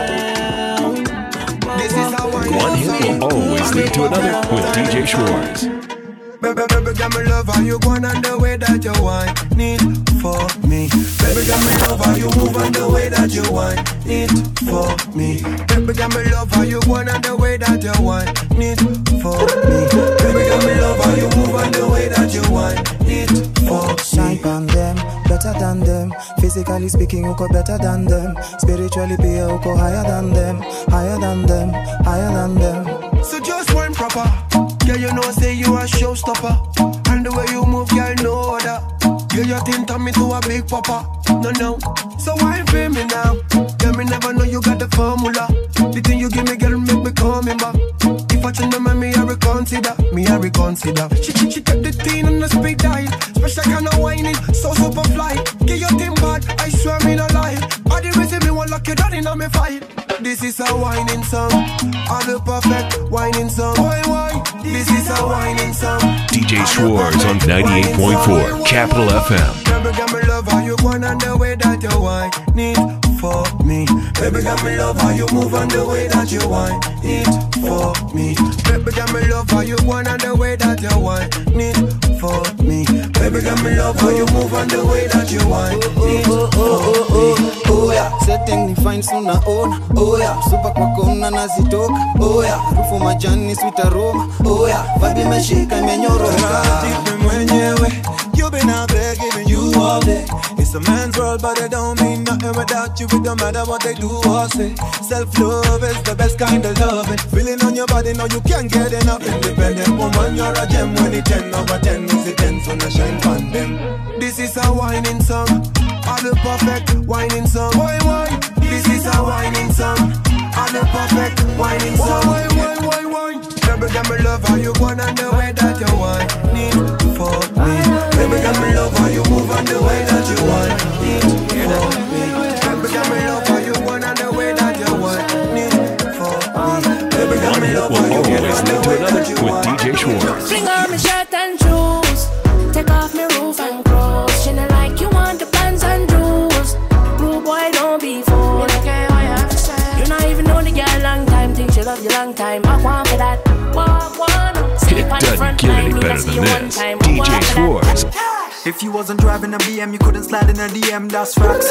down. This is how I One hit will always lead to another with D J Schwartz. Baby, baby, got me love how you going on the way that you want need for me. Baby, got me love how you move on the way that you want need for me. Baby, got me love how you going on the way that you want need for me. Baby, got me love how you move on the way that you want need for me. Shine on them, better than them. Physically speaking, you go better than them. Spiritually, be you go higher than them, higher than them, higher than them. So just one proper. Yeah, you know, say you a showstopper. And the way you move, girl, know that. Yeah, you think turn me to a big papa. No, no. So why feel me now? Yeah, me never know you got the formula. The thing you give me, girl, make me coming back. If I change the mind, me, I reconsider. Me, I reconsider. She, she, she take the thing on the speed dial. Special kind of whining, so super fly. Get your thing bad, I swear me no lie. All the reason me won't lock you down in on me fight. This is a whining song. All the perfect whining song. Why, why? This is a whining song. D J Schwartz on ninety-eight point four Capital F M. Baby, got me love how you going on the way that you want need for me. Baby, got me love how you move on the way that you want need for me. Baby, got me love how you going on the way that you want need for me. Baby, got me love how you move on the way that you want need for me. Oh yeah, setting the fine soon I own. Oh yeah, super kwa kona nazitoka. Oh yeah, rufu majani sweet aroma. Oh yeah, vibe imeshika imenyoroka. Jipe mwenyewe, you been out there giving you all day. It's a man's world, but it don't mean nothing without you. It don't matter what they do or say. Self-love is the best kind of loving. Feeling on your body, no you can't get enough. Independent woman, you're a gem. When it's ten over ten, it's a ten, so no shine on them. This is a whining song. All the perfect whining song. Why, why? This is a whining song. All the perfect whining song. Why, why, why, why? Baby, got me love how you going on the way that you want need for me. Baby, got me love how you move on the way that you want need for me. Baby, got me love how you going on the way that you want need for me. Baby, got me love how you move on the way that you want. With D J Schwartz. Fling on my shirt and shoes. Take off my roof and cross. She not like you want the pants and jewels. Rude boy, don't be fooled. You don't care what you have to say. You not even know the girl long time. Think she love you long time. I want for that. Walk one. It doesn't get any better than this. D J Schwartz. If you wasn't driving a B M, you couldn't slide in a D M. That's facts.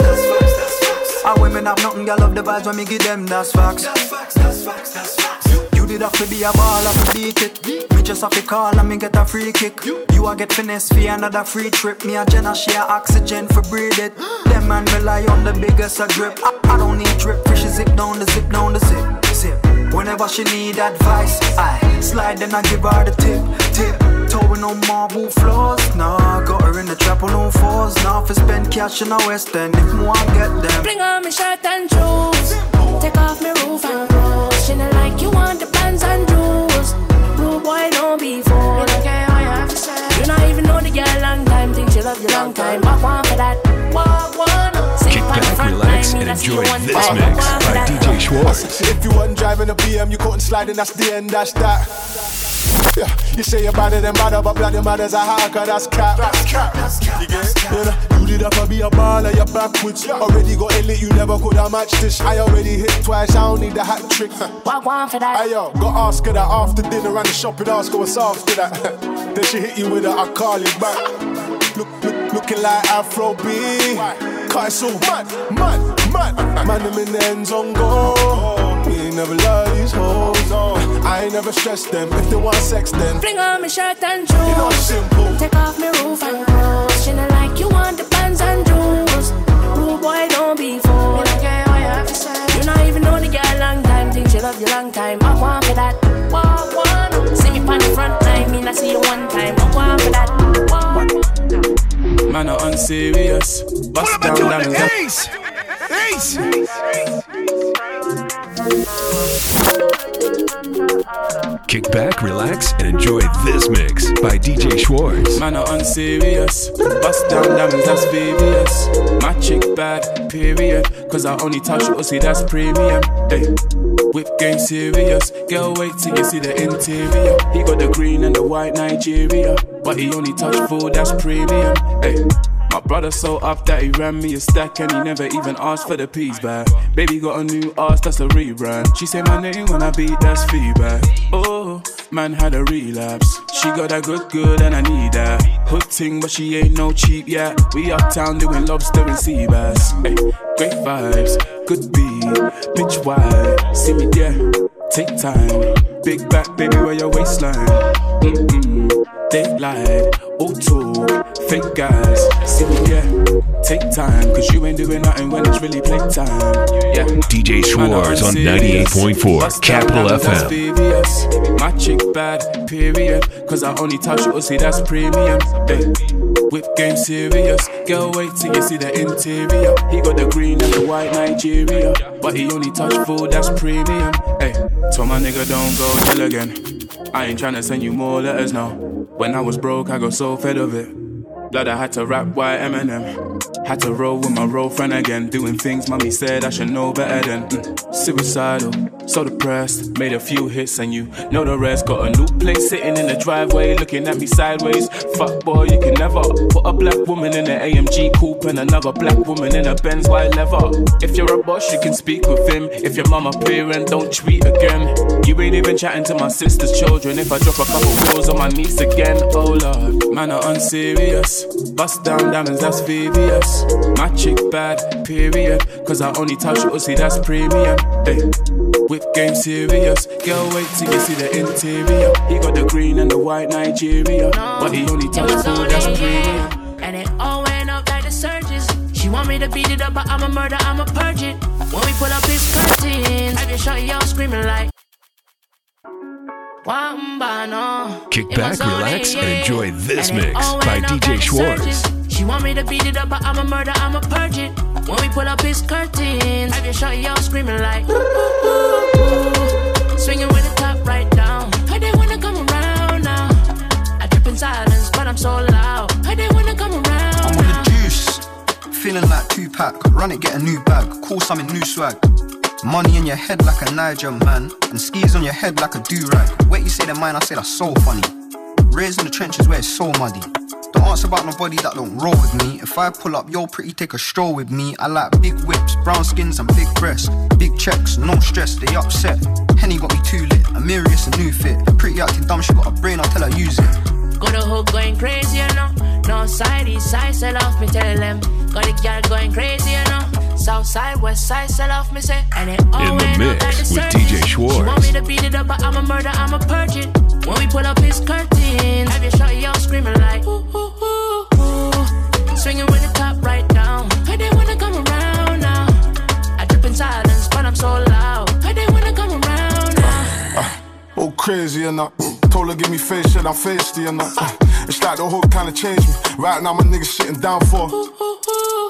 Our women have nothing, girl love the vibes when me give them. That's facts. You did have to be a ball, have to beat it. Me just have to call and me get a free kick. You a get finesse for another free trip. Me a Jenna share oxygen for breathe it. Them man rely on the biggest a drip. I, I don't need drip, fish zip down the zip down the zip zip. Whenever she need advice, I slide and I give her the tip tip. Towing on marble floors, nah. Got her in the trap on all fours. Now if I spend cash in the West End, if more I get them. Bring on my shirt and shoes. Take off my roof and cross. She not like you want the boy, don't be fool. You don't care what you have to say. You not even know the girl long time, think she love you long time. Walk one for that, walk one. Kick back, relax, and enjoy this mix by D J Schwartz. If you wasn't driving a B M, you couldn't slide, and that's the end, that's that. Yeah, you say you're better than better, but bloody mother's a hacker, that's cap. That's cap, that's cap. You get it? You know, you did up to be a baller, you're backwards. Yeah. Already got it lit, you never could have matched this. I already hit twice, I don't need the hat trick. Walk one for that. Hey yo, got ask her that after dinner and the shopping, ask her what's after that. Then she hit you with a I call you back. Look, look, looking like Afro B. Cut it so mad, mad, mad. Man, them in the ends on go. We ain't never love these hoes. I ain't never stressed them. If they want sex, then fling on my shirt and shoes. You know it's simple. Take off my roof and clothes. She not like you want the pants and jewels. Rude boy, don't be fool. You don't care what you have to say. You not even know the girl long time. Think she love you long time. Walk one for that. Walk one. See me on the front line. Me not see you one time. Walk one for that. Walk. Man, I'm unserious. Bust down, down, down. Ace! Ace! Kick back, relax, and enjoy this mix by D J Schwartz. Man, I'm unserious. Bust down diamonds, that's V V S. My chick bad, period. Cause I only touch it, see that's premium. Hey, whip game serious. Girl, wait till you see the interior. He got the green and the white Nigeria. But he only touch food, that's premium. Hey. My brother so up that he ran me a stack and he never even asked for the peas back. Baby got a new ass, that's a rebrand. She say my name when I beat, that's feedback. Oh, man had a relapse. She got that good, good and I need that. Hood ting, but she ain't no cheap yet. We uptown doing lobster and sea bass. Hey, great vibes, good beat, bitch wide. See me there, take time. Big back, baby, where your waistline? Mm-mm, daylight, auto, fake guys. See me, yeah, take time. Cause you ain't doing nothing when it's really playtime. Yeah. D J Schwartz on ninety-eight point four Capital F M. My chick bad, period. Cause I only touch it, see that's premium. Hey. Whip game serious. Girl, wait till you see the interior. He got the green and the white Nigeria. But he only touch food, that's premium. Hey, told my nigga don't go chill again. I ain't tryna send you more letters now. When I was broke, I got so fed of it. Blood, I had to rap white Eminem. Had to roll with my roll friend again. Doing things mommy said I should know better than mm, suicidal, so depressed. Made a few hits and you know the rest. Got a new place sitting in the driveway, looking at me sideways. Fuck boy, you can never put a black woman in an A M G coupe and another black woman in a Benz white leather. If you're a boss, you can speak with him. If your mama parent, don't tweet again. You ain't even chatting to my sister's children. If I drop a couple bills on my niece again, oh lord, man, I'm unserious. Bust down diamonds, that's V V S. My chick bad, period. Cause I only touch it, see that's premium. Hey, whip game serious. Girl, wait till you see the interior. He got the green and the white Nigeria. But he only touch food, that's premium. And it all went up like the surges. She want me to beat it up, but I'm a murder, I'm a purge it. When we pull up his curtains, I just shot y'all screaming like Wamba, kick back, relax, and enjoy this mix by D J Schwartz. She want me to beat it up, but I'm a murder, I'm a purge it. When we pull up his curtains, I just shot y'all screaming like ooh, ooh, ooh. Swinging with the top right down. I didn't wanna come around now. I trip in silence, but I'm so loud. I didn't wanna come around. I'm on the juice, feeling like Tupac. Run it, get a new bag, call something new swag. Money in your head like a Niger man, and skis on your head like a do-rag. Wait, you say they're mine, I say that's so funny. Raised in the trenches where it's so muddy. Don't ask about nobody that don't roll with me. If I pull up, yo pretty, take a stroll with me. I like big whips, brown skins and big breasts. Big checks, no stress, they upset. Henny got me too lit, Amirius a new fit. Pretty acting dumb, she got a brain, I'll tell her use it. Got the hook going crazy, you know. No side, east side, sell off, me tell them. Got the girl going crazy, you know. South side, west side, sell off, me say. And it all in the mix like the with D J Schwartz. She want me to beat it up, but I'm a murder, I'm a purge it. When we pull up his curtains, I just shot y'all screaming like ooh, ooh, ooh, ooh. Swinging with the top right down. I didn't wanna come around now. I trip in silence, but I'm so loud. I didn't wanna come around now. Uh, uh, oh crazy and that. Told her give me face shit, I'm feisty and that. Uh, it's like the hook kinda changed me. Right now my niggas sitting down for. Ooh, ooh, ooh. Yo,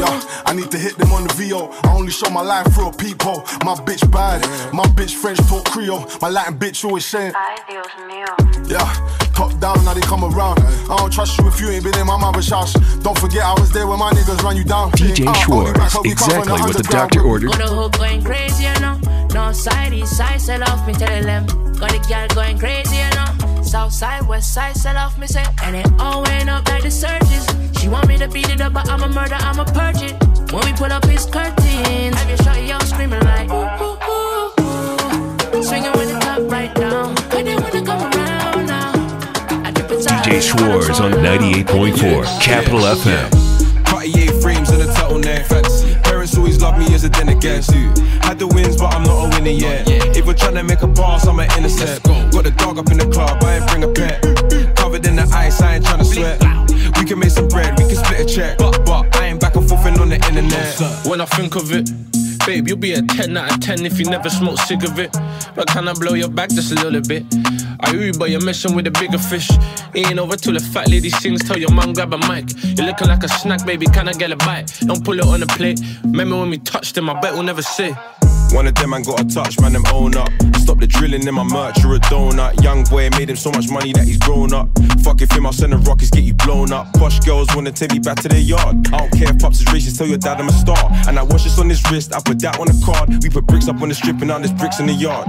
Yeah, I need to hit them on the V O. I only show my life through a peephole. My bitch bad, my bitch French talk Creole. My Latin bitch always saying, ay, Dios mío. Yeah, top down, now they come around. I don't trust you if you ain't been in my mother's house. Don't forget I was there when my niggas run you down. D J Schwartz, exactly what the doctor ordered. On the hook going crazy, you know. No side, east side, sell off, me tell them. Got the girl going crazy, you know. South side, west side, sell off, me say. And it all went up like the surges. She want me to beat it up, but I'm a murder, I'm a purge it. When we pull up his curtains, have your shorty all screaming like, ooh, ooh, ooh. Swinging with the top right down. I didn't wanna come around now. D J Schwartz on ninety-eight point four Capital F M. Cartier frames and a turtleneck. Fancy. Parents always love me as a dinner guest. Had the wins, but I'm not a winner yet. If we're trying to make a pass, I'm an intercept. Got the dog up in the club, I ain't bring a pet. Covered in the ice, I ain't trying to sweat. We can make some bread, we can split a check. But, but I ain't back and forth on the internet. When I think of it, babe, you'll be a ten out of ten if you never smoke cigarette. But can I blow your back just a little bit? I hear you, but you're messing with a bigger fish. It ain't over till the fat lady sings. Tell your man grab a mic. You're looking like a snack, baby, can I get a bite? Don't pull it on the plate. Remember when we touched them, I bet we'll never say. One of them man got a touch, man, them own up. Stop the drilling in my merch, you're a donut. Young boy made him so much money that he's grown up. Fuck if him, I'll send the rockets, get you blown up. Posh girls wanna take me back to their yard. I don't care if pops is racist, tell your dad I'm a star. And I watch this on his wrist, I put that on the card. We put bricks up on the strip and now there's bricks in the yard.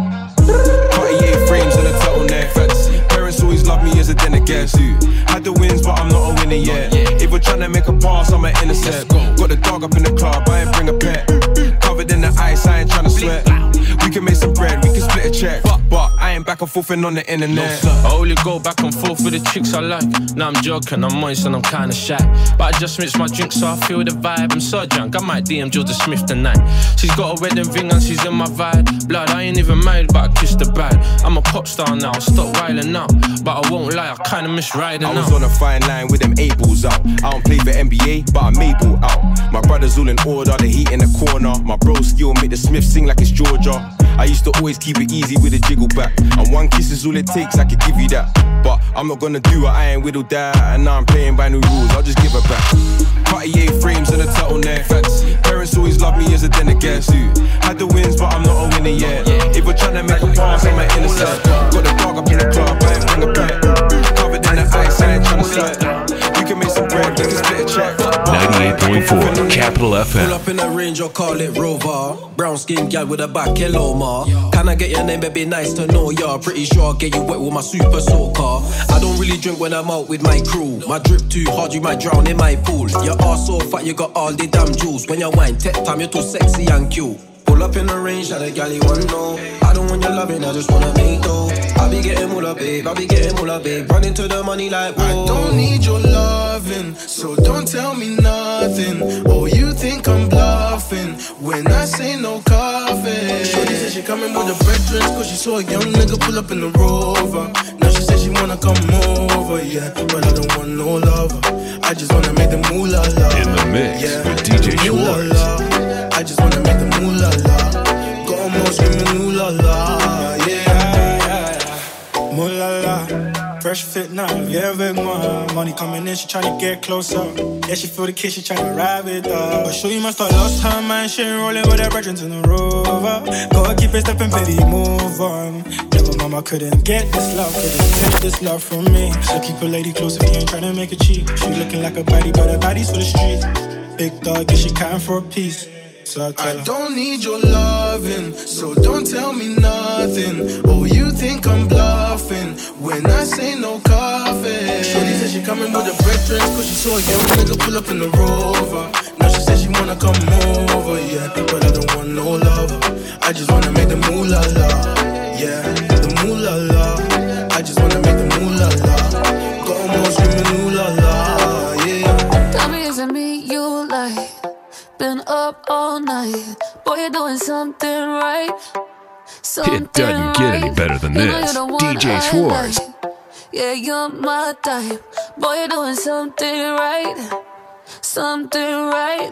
Cartier frames and a turtleneck. Fancy. Parents always love me as a dinner guest. Had the wins, but I'm not a winner yet. If we're trying to make a pass, I'm an intercept. Got the dog up in the club, I ain't bring a pet. Covered in the ice, I ain't trying to sweat. We can make some bread, we can split a check. But, but I ain't back and forth on the internet. I only go back and forth with the chicks I like. Now I'm joking, I'm moist and I'm kinda shy. But I just mixed my drink so I feel the vibe. I'm so drunk, I might D M Jordan Smith tonight. She's got a wedding ring and she's in my vibe. Blood, I ain't even married, but I kissed the bride. I'm a pop star now, stop wilding out. But I won't lie, I kinda miss riding out. I was on a fine line with them eight balls out. I don't play for N B A, but I made ball out. My brothers all in order, the heat in the corner. My bro skill make the Smith sing like it's Georgia. I used to always keep it easy with a jiggle back. And one kiss is all it takes, I could give you that. But I'm not gonna do it, I ain't whittled that. And now I'm playing by new rules, I'll just give her back. Cartier frames and a turtleneck. Fancy. Parents always love me as a dinner guest. Had the wins, but I'm not a winner yet. If we're trying to make a pass, I'm an intercept. Got the dog up in the club, I ain't bring a pet. Covered in the ice, I ain't trying to sweat. We can make some bread, we can split a check. ninety-eight point four Capital F M. Pull up in a Range or call it Rover. Brown skin gal with a back, hello ma. Can I get your name, baby, nice to know ya. Pretty sure I'll get you wet with my super soaker. I don't really drink when I'm out with my crew. My drip too hard, you might drown in my pool. Your ass so fat, you got all the damn juice. When you wine, tech time, you're too sexy and cute. Pull up in the range, that a gal you want know. I don't want your loving, I just wanna make dough. I be getting moolah, babe, I be getting moolah, babe. Running to the money like, whoa. I don't need your loving, so don't tell me nothing. Oh, you think I'm bluffing when I say no coffee. Shorty said she coming with the bread dress, cause she saw a young nigga pull up in the Rover. Now she said she wanna come over, yeah, but I don't want no lover. I just wanna make the moolah la. In the mix yeah, with D J Schwartz. I just wanna make the moolah la. Got 'em all screaming ooh la la, yeah, yeah, yeah. Moolah la, fresh fit now, yeah, with more money coming in, she tryna get closer. Yeah, she feel the kiss, she tryna ride with her. But sure you must have lost her mind, she ain't rolling with her brethren in the Rover. Gotta keep it stepping, baby, move on. Never mama couldn't get this love, couldn't take this love from me. So keep a lady close if you ain't tryna make it cheap. She looking like a body, but her body's for the streets. Big dog, yeah, she counting for a piece. So I, tell I don't need your loving, so don't tell me nothing. Oh, you think I'm bluffing when I say no coffee. Shorty said she coming with a bread dress, cause she saw a young nigga pull up in the Rover. Now she said she wanna come over, yeah, but I don't want no lover. I just wanna make the moolah la, yeah, the moolah la. I just wanna make the moolah la. Got 'em all screaming ooh la la, yeah. Tell me, is it me you like? Been up all night, boy, you're doing something right. Something It doesn't get right. any better than You know this. you're the D one J I Schwartz. like. Yeah, you're my type, boy, you're doing something right. Something right.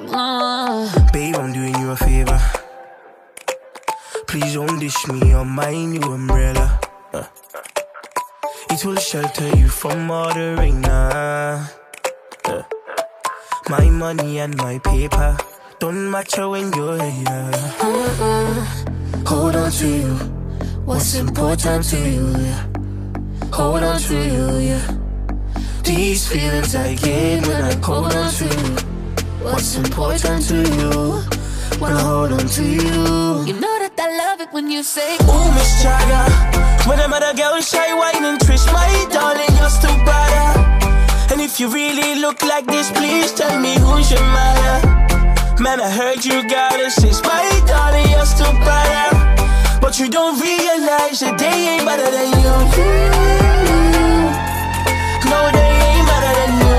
Uh. Babe, I'm doing you a favor. Please don't dish me on my new umbrella. Uh. It will shelter you from all the rain. Nah. Uh. My money and my paper don't matter when you're here. Uh-uh. Hold on to you. What's important to you? Yeah. Hold on to you, yeah. These feelings I gain when I hold on to you. What's important to you? When I hold on to you. You know that I love it when you say, ooh, Miss Jagger. When I'm at a girl shy, whine and twist, my darling, you're still better. And if you really look like this, please tell me who's your mother. Man, I heard you got a sis, my darling, you're still better. But you don't realize that they ain't better than you. No, they ain't better than you.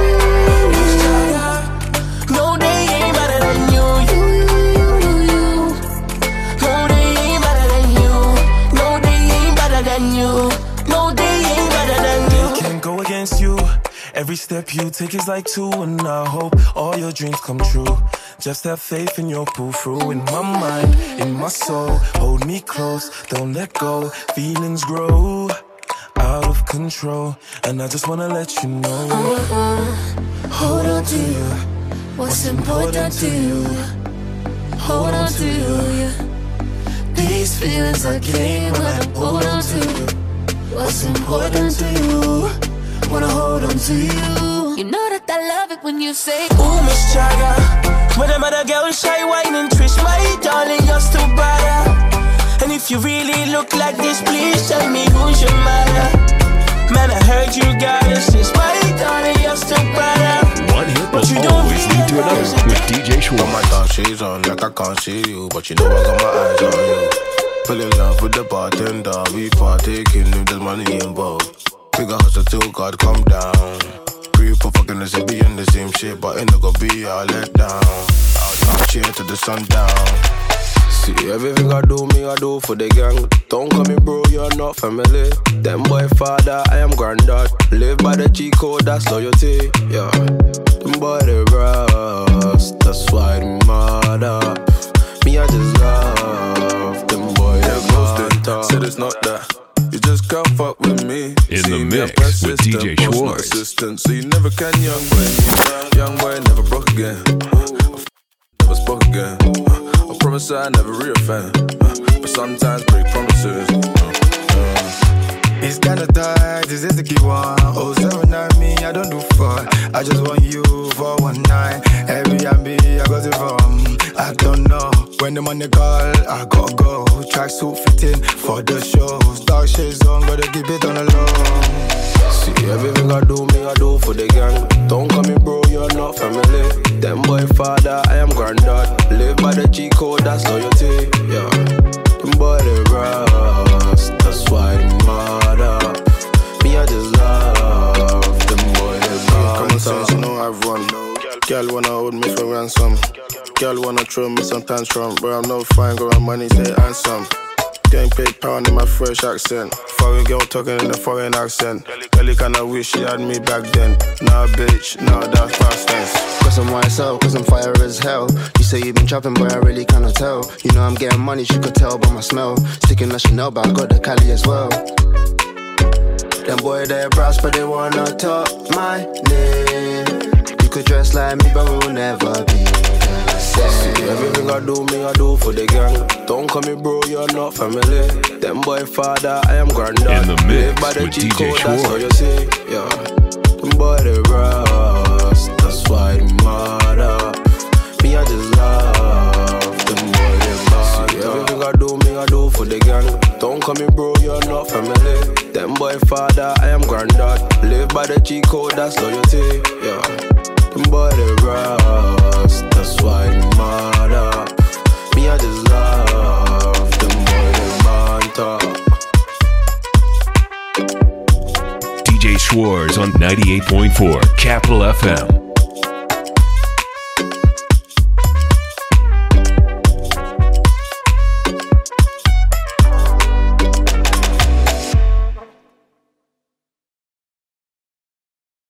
No, they ain't better than you. No, they ain't better than you. No, they ain't better than you. No, they ain't better than you. They can't go against you. Every step you take is like two, and I hope all your dreams come true. Just have faith in your pull through. In my mind, in my soul, hold me close, don't let go. Feelings grow out of control, and I just wanna let you know. Uh-uh. Hold on to you. What's important to you? Hold on to you, yeah. These feelings I gain when I hold on to you. What's important to you? Wanna hold on to you. You know that I love it when you say, ooh, Miss Jagger. When I'm at a girl shy, whine and twist, my darling, you're still better. And if you really look like this, please tell me who's your mother. Man, I heard you got a sis, my darling, you're still better. One hit will always lead to another with D J Schwartz. Got my dark shades on like I can't see you, but you know I got my eyes on you. Fell in love with the bartender, we partaking if there's money involved. Bigger hustle till God come down. People fucking us and be in the same shit, but ain't gonna be all let down. I'll cheer to the sundown. See, everything I do, me I do for the gang. Don't call me bro, you're not family. Them boy father, I am granddad. Live by the G code, that's loyalty. Yeah, them boy they rust, that's why they mad up. Me I just love them boy they ghosted. Said it's not that. You just can't fuck with me. In See the mix with D J Schwartz. So you never can, young boy. Young boy never broke again. Never spoke again. I promise I never reoffend. But sometimes break promises. It's kinda tight, this is the key one. Oh seven nine me, I don't do fun. I just want you for one night. Every M B I got it from. I don't know when the money call, I gotta go. Tracksuit fitting for the shows. Dark shades on, gotta keep it on the low. See, everything I do, me I do for the gang. Don't call me bro, you're not family. Them boy father, I am granddad. Live by the G code, that's loyalty. Yeah, them boy they rust, that's why they mad up. Me I just love them boy they rust. Common sense, you know I've run. Girl wanna hold me for ransom. Girl wanna throw me sometimes from, but I'm no fine, got my money, stay handsome. Getting paid pound in my fresh accent. Foreign girl talking in a foreign accent. Girlie kinda wish she had me back then. Nah, bitch, nah, that's past tense. Cause I'm myself, cause I'm fire as hell. You say you've been trapping, but I really cannot tell. You know I'm getting money, she could tell by my smell. Sticking the Chanel, but I got the Cali as well. Them boy, they're brass, but they wanna talk my name. You could dress like me, but we'll never be. See, everything I do, me I do for the gang. Don't call me bro, you're not family. Them boy father, I am granddad. In the mix by the with D J code, that's how you Schwartz. see. Yeah, them boy they rust, that's why they mad up. Me I just love them boy they mad. See, everything I do, me I do for the gang. Don't call me bro, you're not family. Them boy father, I am granddad. Live by the G code, that's loyalty. Yeah, them boy they rust, that's why they mad up. Me I just love them boy they mad up. D J Schwartz on ninety-eight point four Capital F M.